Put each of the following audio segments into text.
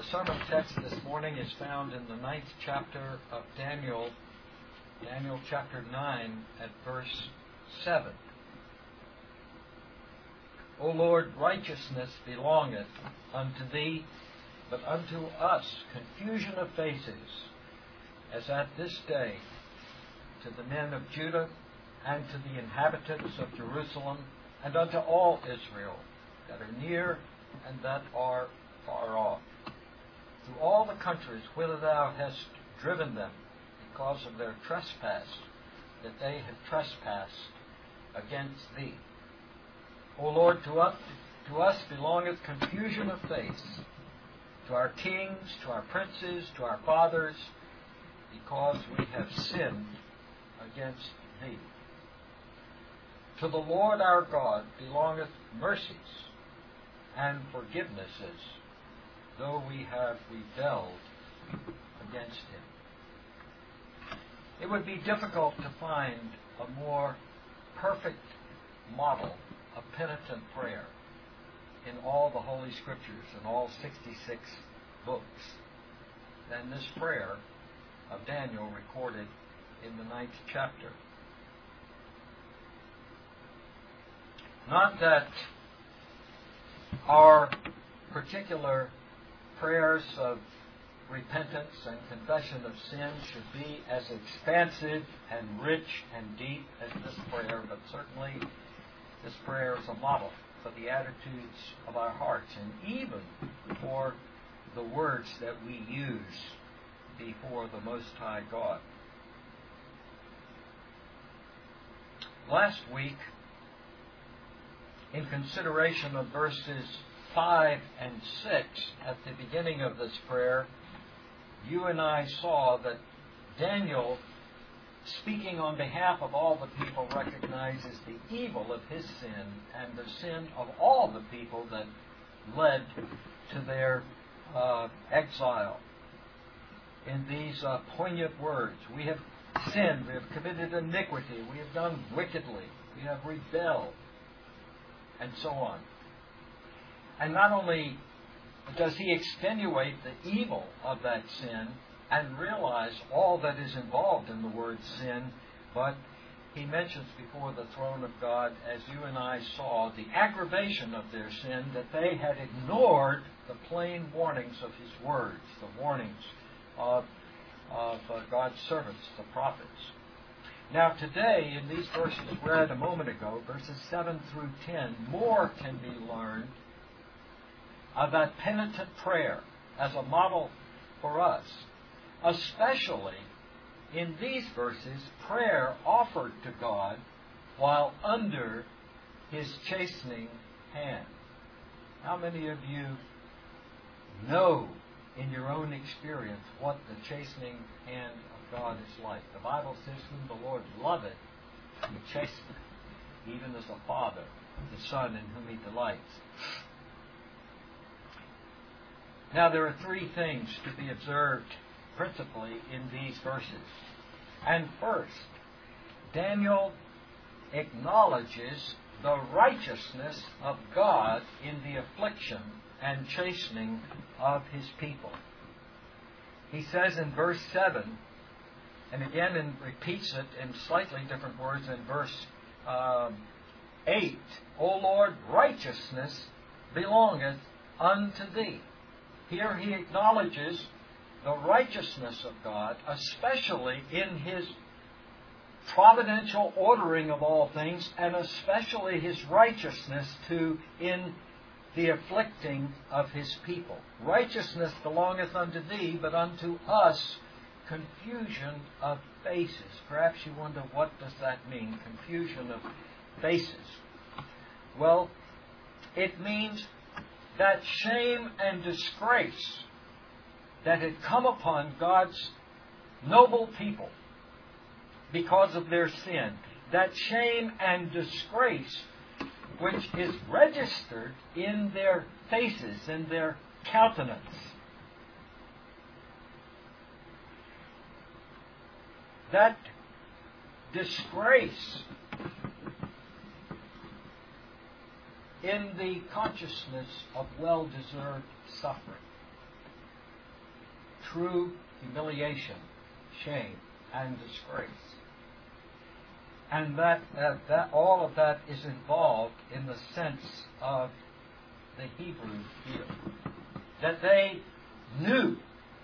sermon text this morning is found in the 9th chapter of Daniel, Daniel chapter 9 at verse 7. O Lord, righteousness belongeth unto thee, but unto us confusion of faces, as at this day, to the men of Judah and to the inhabitants of Jerusalem, and unto all Israel that are near and that are far off, to all the countries whither thou hast driven them, because of their trespass, that they have trespassed against thee. O Lord, to us belongeth confusion of face, to our kings, to our princes, to our fathers, because we have sinned against thee. To the Lord our God belongeth mercies and forgivenesses, though we have rebelled against him. It would be difficult to find a more perfect model of penitent prayer in all the Holy Scriptures, in all 66 books, than this prayer of Daniel recorded in the 9th chapter. Not that our particular prayers of repentance and confession of sin should be as expansive and rich and deep as this prayer, but certainly this prayer is a model for the attitudes of our hearts and even for the words that we use before the Most High God. Last week, in consideration of verses 5 and 6 at the beginning of this prayer, you and I saw that Daniel, speaking on behalf of all the people, recognizes the evil of his sin and the sin of all the people that led to their exile. In these poignant words, we have sinned, we have committed iniquity, we have done wickedly, we have rebelled, and so on. And not only does he extenuate the evil of that sin and realize all that is involved in the word sin, but he mentions before the throne of God, as you and I saw, the aggravation of their sin, that they had ignored the plain warnings of his words, the warnings of God's servants, the prophets. Now today, in these verses read a moment ago, verses 7 through 10, more can be learned of that penitent prayer as a model for us, especially in these verses, prayer offered to God while under his chastening hand. How many of you know in your own experience what the chastening hand of God is like? The Bible says, whom the Lord loveth, he chasteneth, even as a father, the son in whom he delights. Now, there are three things to be observed principally in these verses. And first, Daniel acknowledges the righteousness of God in the affliction and chastening of his people. He says in verse 7, and again repeats it in slightly different words in verse 8, O Lord, righteousness belongeth unto thee. Here he acknowledges the righteousness of God, especially in his providential ordering of all things, and especially his righteousness in the afflicting of his people. Righteousness belongeth unto thee, but unto us confusion of faces. Perhaps you wonder, what does that mean, confusion of faces? Well, it means that shame and disgrace that had come upon God's noble people because of their sin, that shame and disgrace which is registered in their faces, in their countenance. That disgrace in the consciousness of well-deserved suffering. true humiliation, shame, and disgrace. And that all of that is involved in the sense of the Hebrew here. That they knew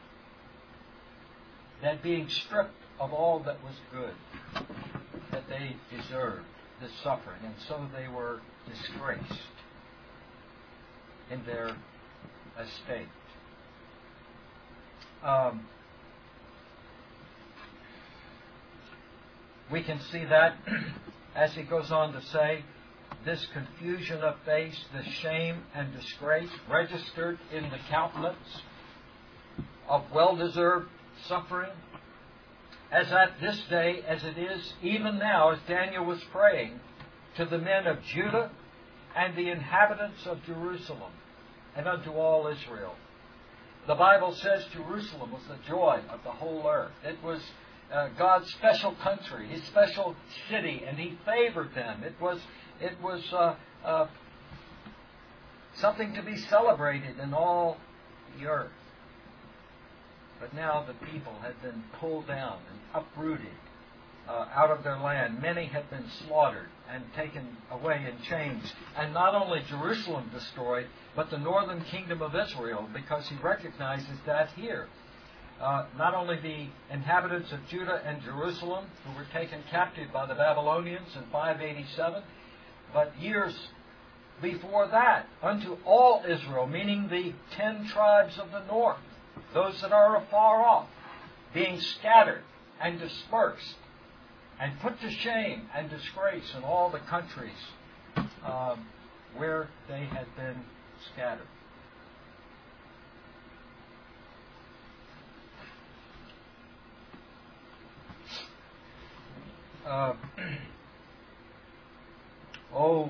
that being stripped of all that was good, that they deserved this suffering, and so they were disgraced in their estate. We can see that, as he goes on to say, this confusion of face, this shame and disgrace registered in the countenance of well-deserved suffering, as at this day, as it is even now, as Daniel was praying to the men of Judah and the inhabitants of Jerusalem, and unto all Israel. The Bible says Jerusalem was the joy of the whole earth. It was God's special country, His special city, and He favored them. It was something to be celebrated in all the earth. But now the people had been pulled down and uprooted out of their land. Many had been slaughtered and taken away in chains. And not only Jerusalem destroyed, but the northern kingdom of Israel, because he recognizes that here. Not only the inhabitants of Judah and Jerusalem, who were taken captive by the Babylonians in 587, but years before that, unto all Israel, meaning the 10 tribes of the north, those that are afar off, being scattered and dispersed and put to shame and disgrace in all the countries where they had been scattered. Oh,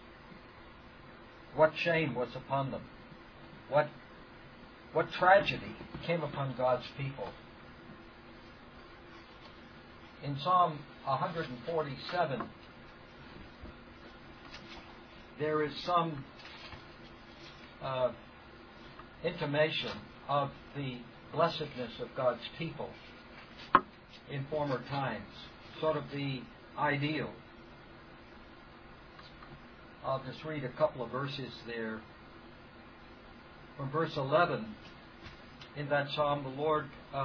what shame was upon them. What tragedy came upon God's people. In Psalm 147, there is some intimation of the blessedness of God's people in former times, sort of the ideal. I'll just read a couple of verses there. From verse 11, in that psalm, the Lord...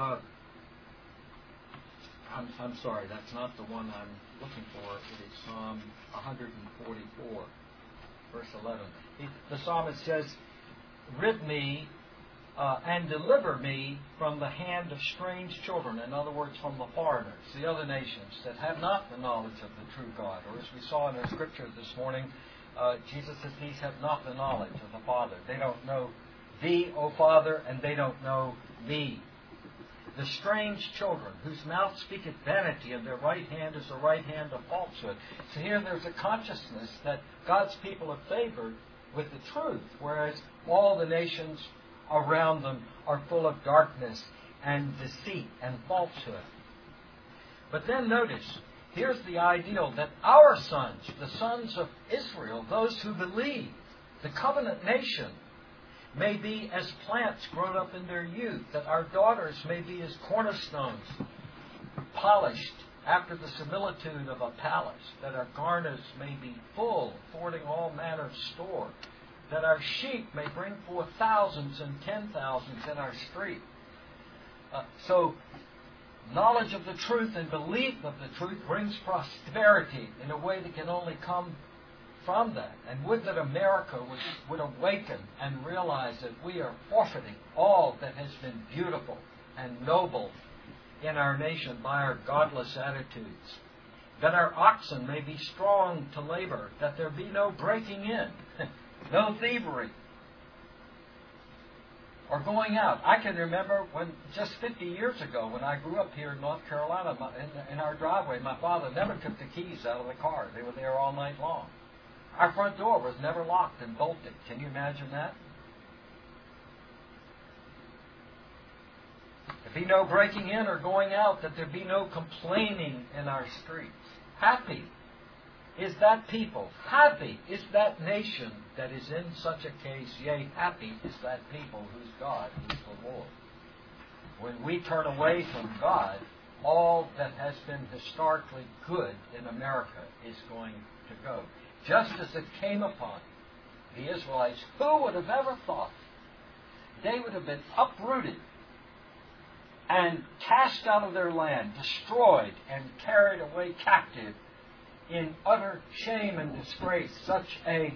I'm sorry, that's not the one I'm looking for. It is Psalm 144, verse 11. The psalmist says, "Rid me and deliver me from the hand of strange children," in other words, from the foreigners, the other nations that have not the knowledge of the true God. Or as we saw in our scripture this morning, Jesus says, "These have not the knowledge of the Father." They don't know Thee, O Father, and they don't know me. The strange children, whose mouth speaketh vanity, and their right hand is the right hand of falsehood. So here there's a consciousness that God's people are favored with the truth, whereas all the nations around them are full of darkness and deceit and falsehood. But then notice, here's the ideal that our sons, the sons of Israel, those who believe, the covenant nation, may be as plants grown up in their youth, that our daughters may be as cornerstones, polished after the similitude of a palace, that our garners may be full, affording all manner of store, that our sheep may bring forth thousands and 10,000s in our street. So, knowledge of the truth and belief of the truth brings prosperity in a way that can only come from that. And would that America would awaken and realize that we are forfeiting all that has been beautiful and noble in our nation by our godless attitudes. That our oxen may be strong to labor, that there be no breaking in, no thievery, or going out. I can remember when, just 50 years ago, when I grew up here in North Carolina, in our driveway, my father never took the keys out of the car. They were there all night long. Our front door was never locked and bolted. Can you imagine that? There be no breaking in or going out, that there be no complaining in our streets. Happy is that people, happy is that nation that is in such a case, yea, happy is that people whose God is the Lord. when we turn away from God, all that has been historically good in America is going to go. Just as it came upon the Israelites, who would have ever thought they would have been uprooted and cast out of their land, destroyed and carried away captive in utter shame and disgrace, such a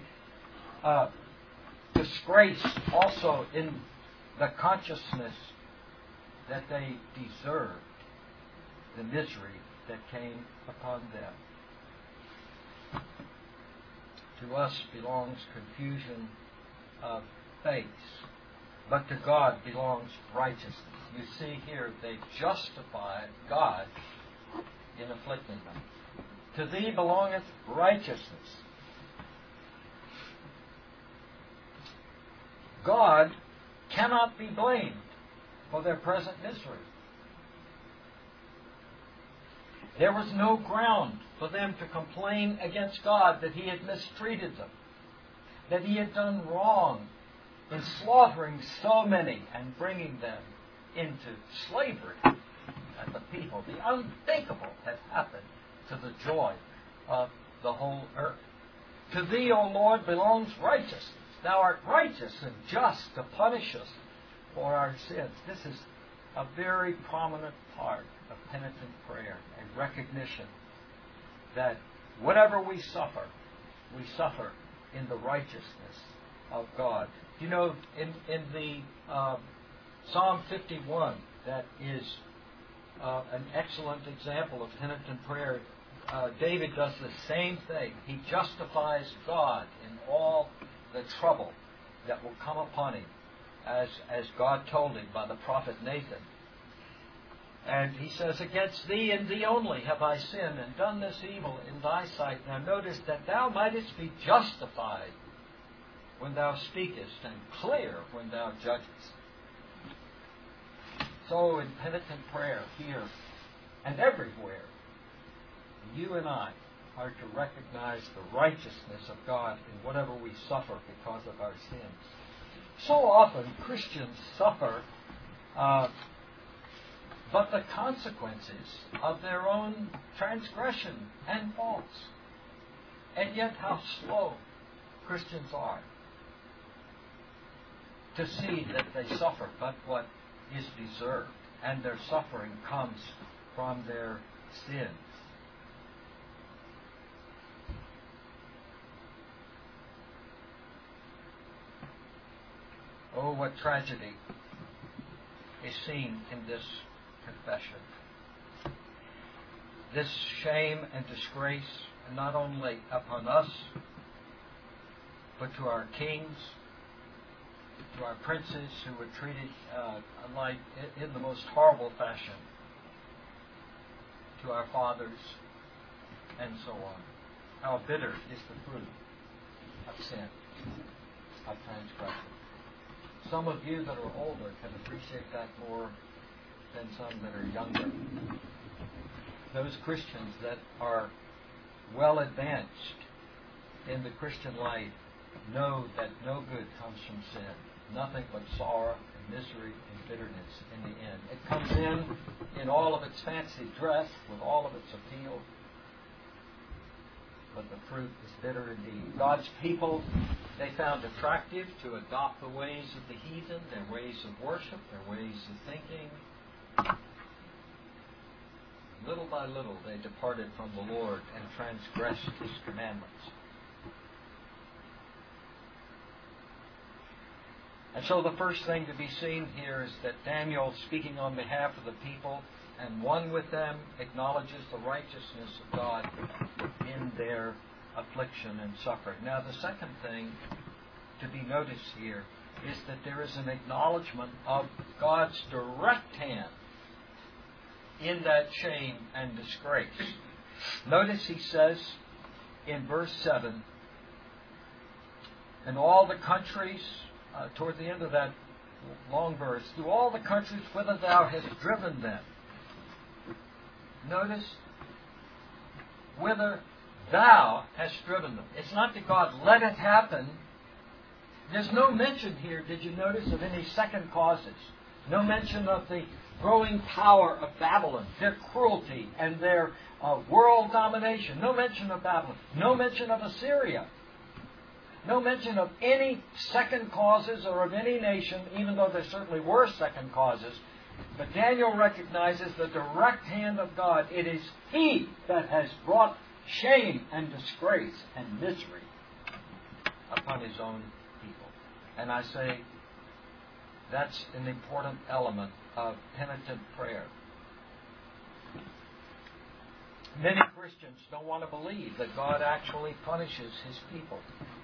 disgrace also in the consciousness that they deserved the misery that came upon them. To us belongs confusion of faith, but to God belongs righteousness. You see here, they justify God in afflicting them. To thee belongeth righteousness. God cannot be blamed for their present misery. There was no ground for them to complain against God that He had mistreated them, that He had done wrong in slaughtering so many and bringing them into slavery as a people. The unthinkable has happened to the joy of the whole earth. To Thee, O Lord, belongs righteousness. Thou art righteous and just to punish us for our sins. This is a very prominent part of penitent prayer and recognition that whatever we suffer in the righteousness of God. You know, in the Psalm 51, that is an excellent example of penitent prayer. David does the same thing. He justifies God in all the trouble that will come upon him, as God told him by the prophet Nathan. And he says, against Thee and Thee only have I sinned and done this evil in Thy sight. Now notice that Thou mightest be justified when Thou speakest and clear when Thou judgest. So in penitent prayer here and everywhere, you and I are to recognize the righteousness of God in whatever we suffer because of our sins. So often Christians suffer but the consequences of their own transgression and faults. And yet how slow Christians are to see that they suffer but what is deserved, and their suffering comes from their sins. Oh, what tragedy is seen in this confession. This shame and disgrace, not only upon us, but to our kings, to our princes who were treated like in the most horrible fashion, to our fathers, and so on. How bitter is the fruit of sin, of transgression. Some of you that are older can appreciate that more than some that are younger. Those Christians that are well advanced in the Christian life know that no good comes from sin. Nothing but sorrow and misery and bitterness in the end. It comes in all of its fancy dress, with all of its appeal, but the fruit is bitter indeed. God's people, they found attractive to adopt the ways of the heathen, their ways of worship, their ways of thinking. Little by little, they departed from the Lord and transgressed His commandments. And so the first thing to be seen here is that Daniel, speaking on behalf of the people and one with them, acknowledges the righteousness of God in their affliction and suffering. Now, the second thing to be noticed here is that there is an acknowledgement of God's direct hand in that shame and disgrace. Notice he says in verse 7, in all the countries, toward the end of that long verse, through all the countries whither Thou hast driven them. Notice, whither Thou hast driven them. It's not that God let it happen. There's no mention here, did you notice, of any second causes. No mention of the growing power of Babylon, their cruelty and their world domination. No mention of Babylon. No mention of Assyria. No mention of any second causes or of any nation, even though there certainly were second causes. But Daniel recognizes the direct hand of God. It is He that has brought shame and disgrace and misery upon His own people. And I say that's an important element of penitent prayer. Many Christians don't want to believe that God actually punishes His people.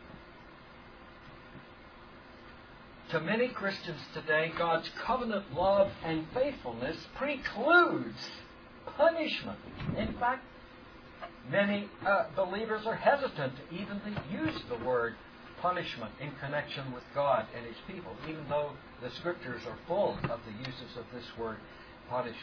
To many Christians today, God's covenant love and faithfulness precludes punishment. In fact, many believers are hesitant to even use the word punishment in connection with God and His people, even though the Scriptures are full of the uses of this word punishment.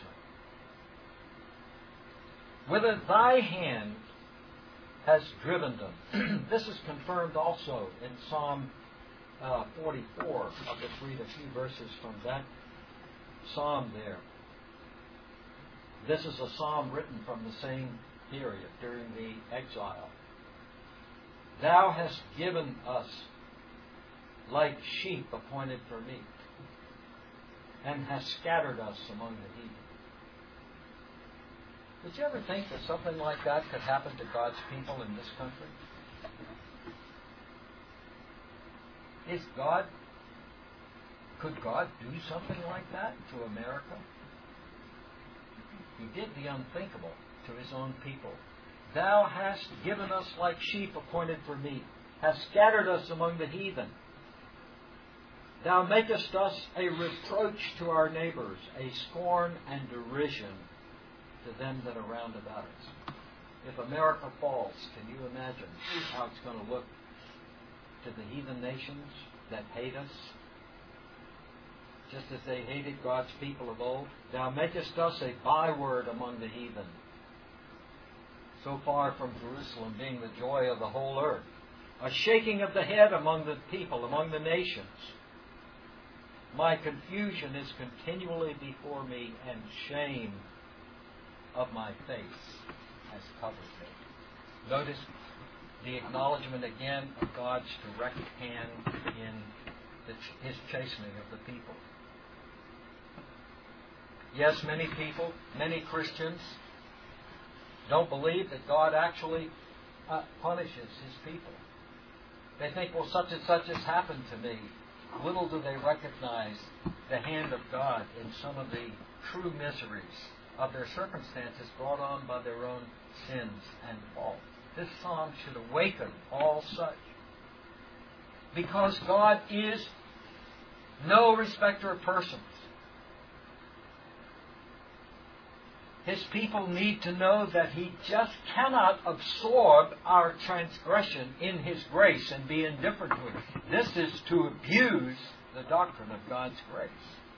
Whither thy hand has driven them. This is confirmed also in Psalm 44. I'll just read a few verses from that psalm there. This is a psalm written from the same period, during the exile. Thou hast given us like sheep appointed for meat, and hast scattered us among the heathen. Did you ever think that something like that could happen to God's people in this country? Could God do something like that to America? He did the unthinkable to His own people. Thou hast given us like sheep appointed for meat, hast scattered us among the heathen. Thou makest us a reproach to our neighbors, a scorn and derision to them that are round about us. If America falls, can you imagine how it's going to look to the heathen nations that hate us, just as they hated God's people of old? Thou makest us a byword among the heathen, so far from Jerusalem being the joy of the whole earth. A shaking of the head among the people, among the nations. My confusion is continually before me, and shame of my face has covered me. Notice the acknowledgement again of God's direct hand in His chastening of the people. Yes, many people, many Christians, don't believe that God actually punishes His people. They think, well, such and such has happened to me. Little do they recognize the hand of God in some of the true miseries of their circumstances brought on by their own sins and fault. This psalm should awaken all such. Because God is no respecter of persons. His people need to know that He just cannot absorb our transgression in His grace and be indifferent to it. This is to abuse the doctrine of God's grace.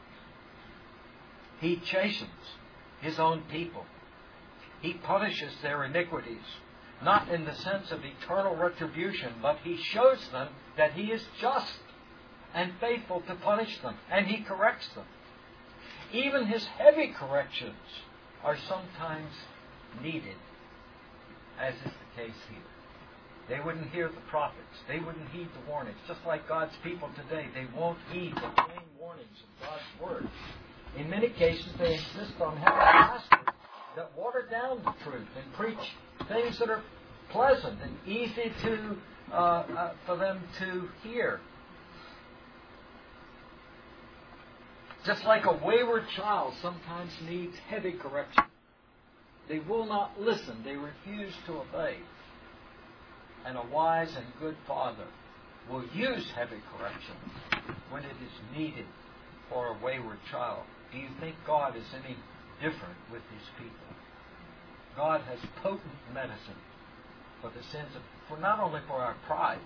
He chastens His own people. He punishes their iniquities, not in the sense of eternal retribution, but He shows them that He is just and faithful to punish them, and He corrects them. Even His heavy corrections are sometimes needed, as is the case here. They wouldn't hear the prophets. They wouldn't heed the warnings. Just like God's people today, they won't heed the plain warnings of God's Word. In many cases, they insist on having pastors that water down the truth and preach things that are pleasant and easy to for them to hear. Just like a wayward child sometimes needs heavy correction. They will not listen. They refuse to obey. And a wise and good father will use heavy correction when it is needed for a wayward child. Do you think God is any different with His people? God has potent medicine for the sins for not only for our pride,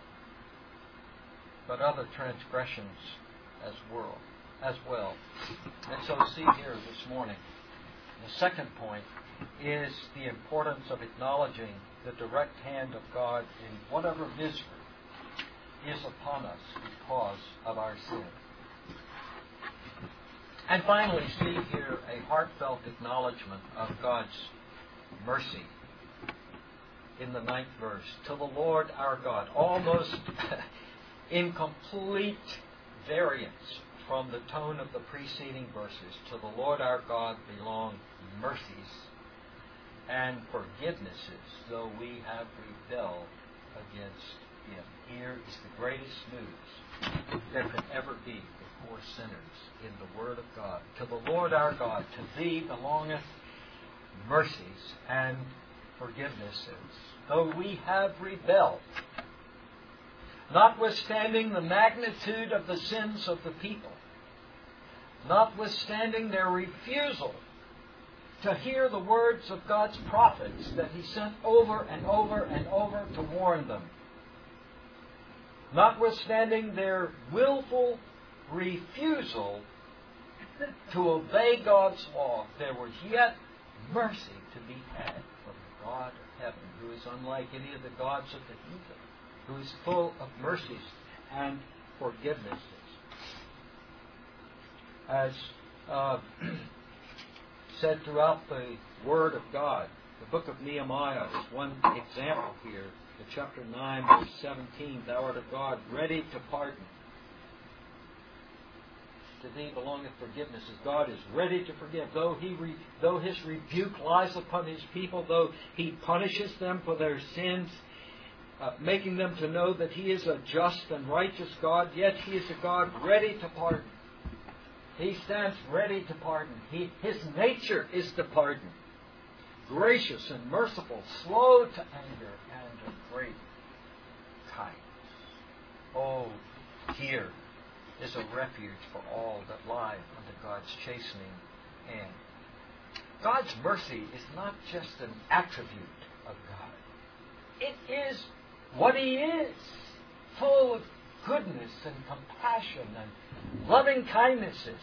but other transgressions as well. And so see here this morning, the second point is the importance of acknowledging the direct hand of God in whatever misery is upon us because of our sin. And finally, see here a heartfelt acknowledgement of God's mercy in the 9th verse. To the Lord our God, almost in complete variance from the tone of the preceding verses. To the Lord our God belong mercies and forgivenesses, though we have rebelled against Him. Here is the greatest news there can ever be for poor sinners in the Word of God. To the Lord our God, to Thee belongeth mercies and forgivenesses, though we have rebelled. Notwithstanding the magnitude of the sins of the people, notwithstanding their refusal to hear the words of God's prophets that He sent over and over and over to warn them, notwithstanding their willful refusal to obey God's law, there was yet mercy to be had from the God of heaven, who is unlike any of the gods of the heathen, who is full of mercies and forgivenesses. As said throughout the Word of God, the book of Nehemiah is one example here. In chapter 9, verse 17, Thou art a God ready to pardon. To Thee belongeth forgiveness, as God is ready to forgive. Though His rebuke lies upon His people, though He punishes them for their sins, making them to know that He is a just and righteous God, yet He is a God ready to pardon. He stands ready to pardon. His nature is to pardon. Gracious and merciful, slow to anger, and of great kindness. Oh, here is a refuge for all that lie under God's chastening hand. God's mercy is not just an attribute of God. It is what He is, full of goodness and compassion and loving kindnesses.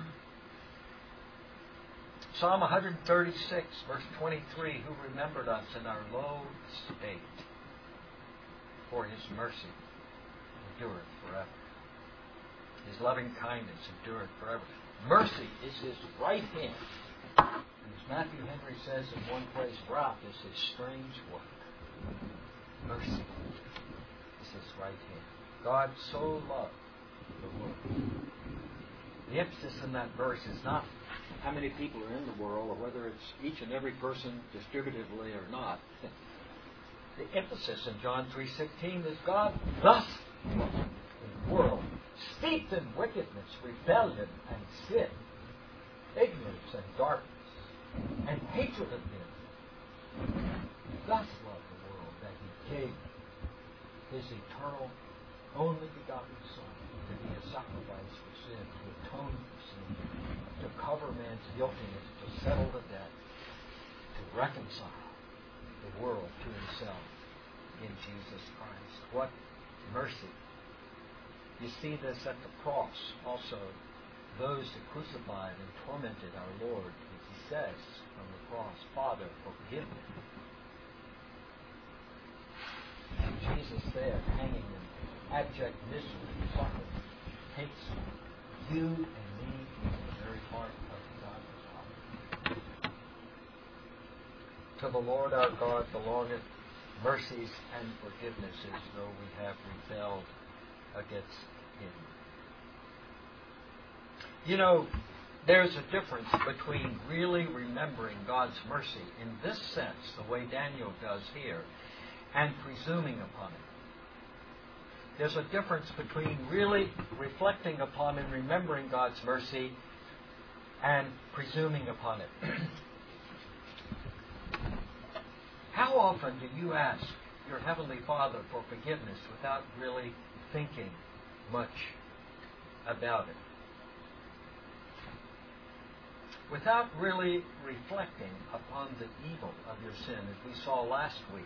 Psalm 136, verse 23, Who remembered us in our low state, for His mercy endureth forever. His loving kindness endureth forever. Mercy is His right hand. And as Matthew Henry says in one place, wrath is His strange work. Mercy is His right hand. God so loved the world. The emphasis in that verse is not how many people are in the world or whether it's each and every person distributively or not. The emphasis in John 3:16 is God thus loved the world, steeped in wickedness, rebellion, and sin, ignorance and darkness, and hatred of Him. Thus loved the world that He gave His eternal, only begotten Son to be a sacrifice for sin, to atone for sin, to cover man's guiltiness, to settle the debt, to reconcile the world to Himself in Jesus Christ. What mercy! You see this at the cross also. Those who crucified and tormented our Lord, as He says from the cross, Father, forgive them. And Jesus there, hanging in abject misery and suffering, takes you and me into the very heart of God the Father. To the Lord our God belongeth mercies and forgivenesses, though we have rebelled against Him. You know, there's a difference between really remembering God's mercy in this sense, the way Daniel does here, and presuming upon it. There's a difference between really reflecting upon and remembering God's mercy and presuming upon it. How often do you ask your Heavenly Father for forgiveness without really thinking much about it? Without really reflecting upon the evil of your sin, as we saw last week,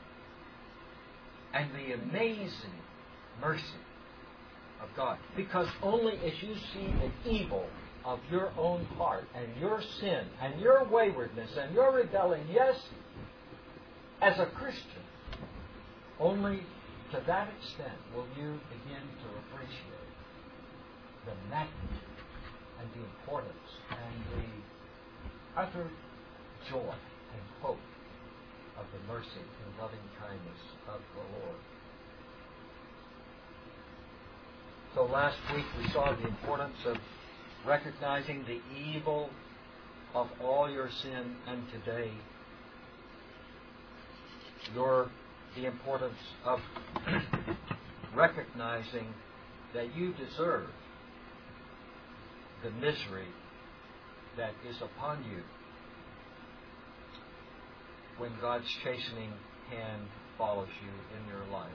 and the amazing mercy of God. Because only as you see the evil of your own heart and your sin and your waywardness and your rebellion, yes, as a Christian, only to that extent will you begin to appreciate the magnitude and the importance and the utter joy and hope of the mercy and loving kindness of the Lord. So last week we saw the importance of recognizing the evil of all your sin, and today the importance of recognizing that you deserve the misery that is upon you when God's chastening hand follows you in your life.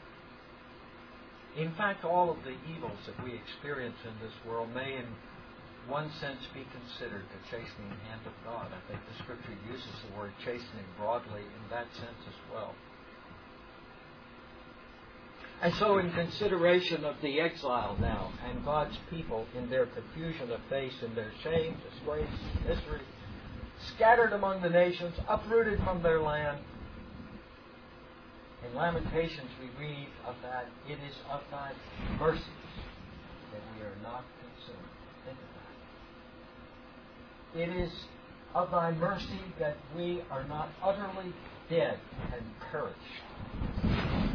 In fact, all of the evils that we experience in this world may in one sense be considered the chastening hand of God. I think the Scripture uses the word chastening broadly in that sense as well. And so in consideration of the exile now and God's people in their confusion of face, in their shame, disgrace, misery, scattered among the nations, uprooted from their land, in Lamentations we read of that, it is of thy mercies that we are not consumed. Think of that. It is of thy mercy that we are not utterly dead and perished.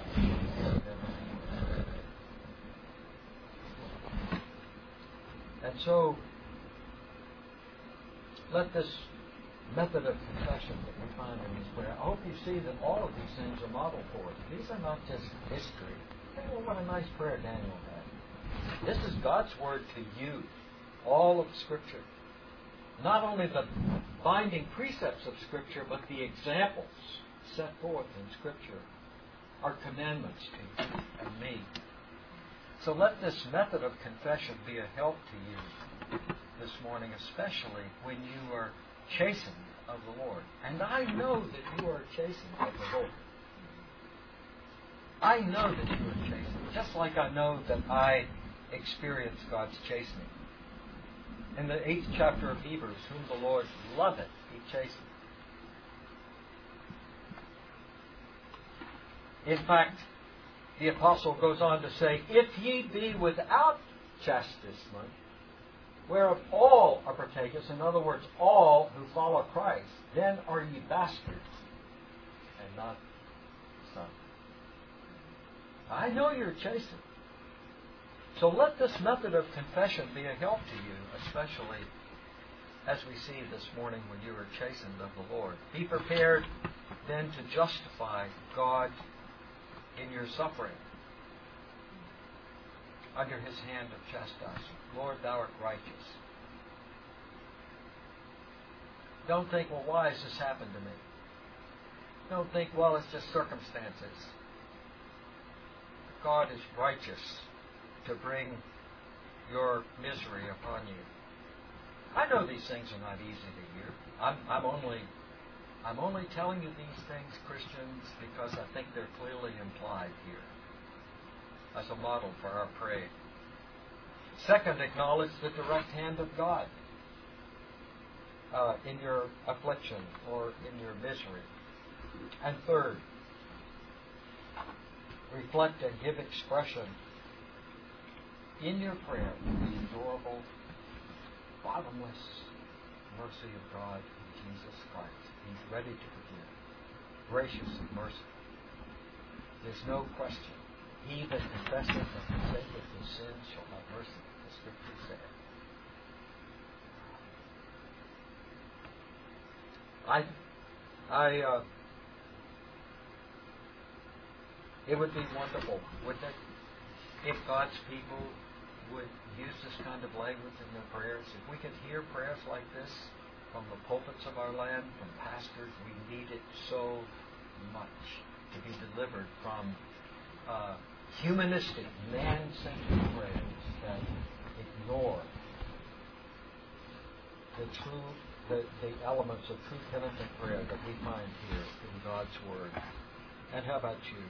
And so, let this method of confession that we find in this prayer, I hope you see that all of these things are modeled for us. These are not just history. Oh, what a nice prayer Daniel had. This is God's word to you, all of Scripture. Not only the binding precepts of Scripture, but the examples set forth in Scripture are commandments to you and me. So let this method of confession be a help to you this morning, especially when you are chastened of the Lord. And I know that you are chastened of the Lord. I know that you are chastened, just like I know that I experience God's chastening. In the 8th chapter of Hebrews, whom the Lord loveth, he chasteneth. In fact, the apostle goes on to say, if ye be without chastisement, whereof all are partakers, in other words, all who follow Christ, then are ye bastards, and not sons. I know you're chastened. So let this method of confession be a help to you, especially as we see this morning when you are chastened of the Lord. Be prepared then to justify God in your suffering under His hand of chastisement. Lord, thou art righteous. Don't think, well, why has this happened to me? Don't think, well, it's just circumstances. God is righteous to bring your misery upon you. I know these things are not easy to hear. I'm only telling you these things, Christians, because I think they're clearly implied here as a model for our praying. Second, acknowledge the direct hand of God in your affliction or in your misery. And third, reflect and give expression in your prayer to the adorable, bottomless mercy of God in Jesus Christ. He's ready to forgive, gracious and merciful. There's no question. He that confesseth and forsaketh his sins shall have mercy, the Scripture said. It would be wonderful, wouldn't it, if God's people would use this kind of language in their prayers. If we could hear prayers like this from the pulpits of our land, from pastors, we need it so much to be delivered from humanistic, man-centered prayers that ignore the elements of true penitent prayer that we find here in God's Word. And how about you?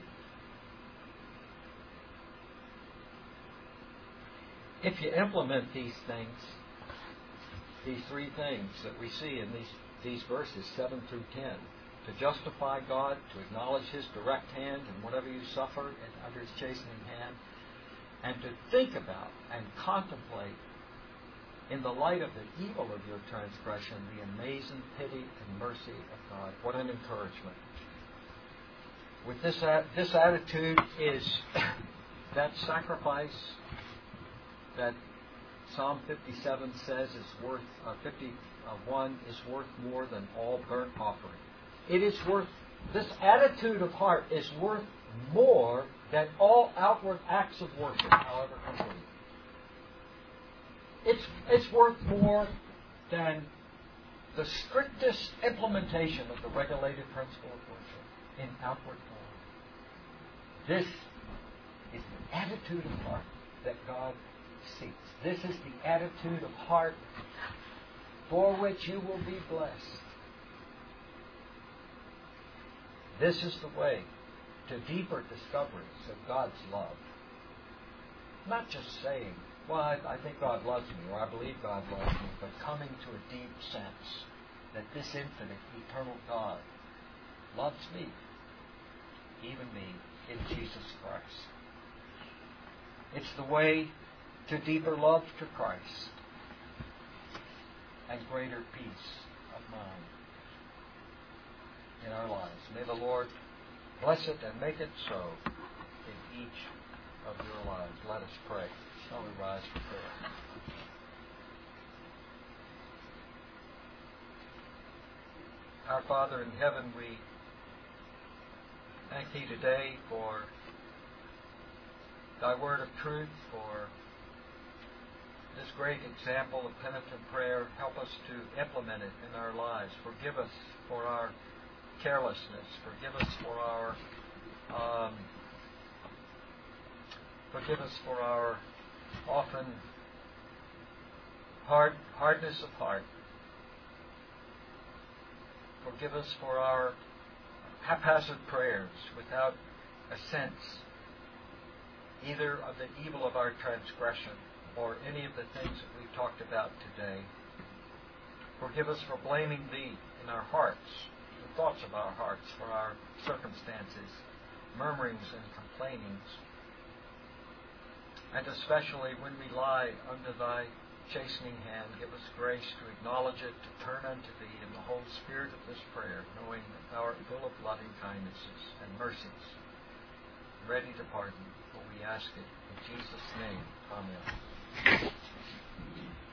If you implement these things, these three things that we see in these verses, 7 through 10, to justify God, to acknowledge His direct hand in whatever you suffer under His chastening hand, and to think about and contemplate in the light of the evil of your transgression, the amazing pity and mercy of God. What an encouragement. With this attitude is that sacrifice that Psalm 57 says is worth, 51 is worth more than all burnt offering. It is worth, this attitude of heart is worth more than all outward acts of worship, however complete. It's worth more than the strictest implementation of the regulated principle of worship in outward form. This is the attitude of heart that God seeks. This is the attitude of heart for which you will be blessed. This is the way to deeper discoveries of God's love. Not just saying, well, I think God loves me, or I believe God loves me, but coming to a deep sense that this infinite, eternal God loves me, even me, in Jesus Christ. It's the way to deeper love to Christ and greater peace of mind in our lives. May the Lord bless it and make it so in each of your lives. Let us pray. Shall we rise for prayer? Our Father in heaven, we thank Thee today for Thy word of truth, for this great example of penitent prayer. Help us to implement it in our lives. Forgive us for our carelessness. Forgive us for our often hardness of heart. Forgive us for our haphazard prayers without a sense either of the evil of our transgression or any of the things that we've talked about today. Forgive us for blaming Thee in our hearts, the thoughts of our hearts, for our circumstances, murmurings and complainings. And especially when we lie under Thy chastening hand, give us grace to acknowledge it, to turn unto Thee in the whole spirit of this prayer, knowing that Thou art full of loving kindnesses and mercies, ready to pardon. For we ask it in Jesus' name. Amen.